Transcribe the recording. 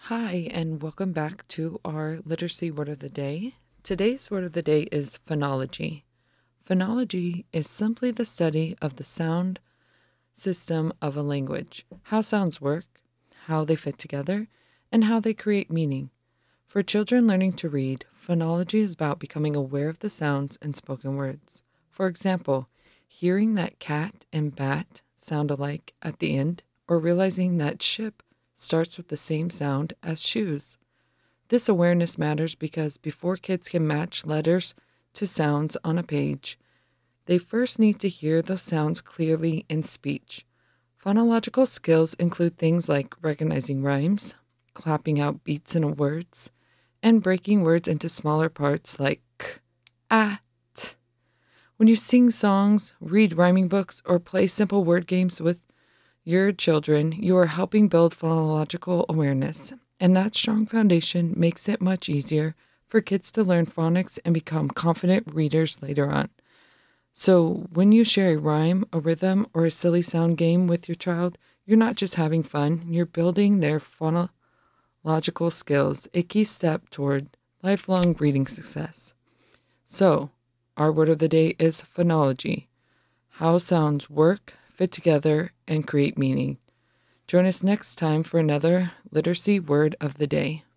Hi, and welcome back to our literacy word of the day. Today's word of the day is phonology. Phonology is simply the study of the sound system of a language, how sounds work, how they fit together, and how they create meaning. For children learning to read, phonology is about becoming aware of the sounds in spoken words. For example, hearing that cat and bat sound alike at the end, or realizing that ship starts with the same sound as shoes. This awareness matters because before kids can match letters to sounds on a page, they first need to hear those sounds clearly in speech. Phonological skills include things like recognizing rhymes, clapping out beats in words, and breaking words into smaller parts like k, a, t. When you sing songs, read rhyming books, or play simple word games with your children, you are helping build phonological awareness, and that strong foundation makes it much easier for kids to learn phonics and become confident readers later on. So, when you share a rhyme, a rhythm, or a silly sound game with your child, you're not just having fun, you're building their phonological skills, a key step toward lifelong reading success. So, our word of the day is phonology, how sounds work, fit together, and create meaning. Join us next time for another literacy word of the day.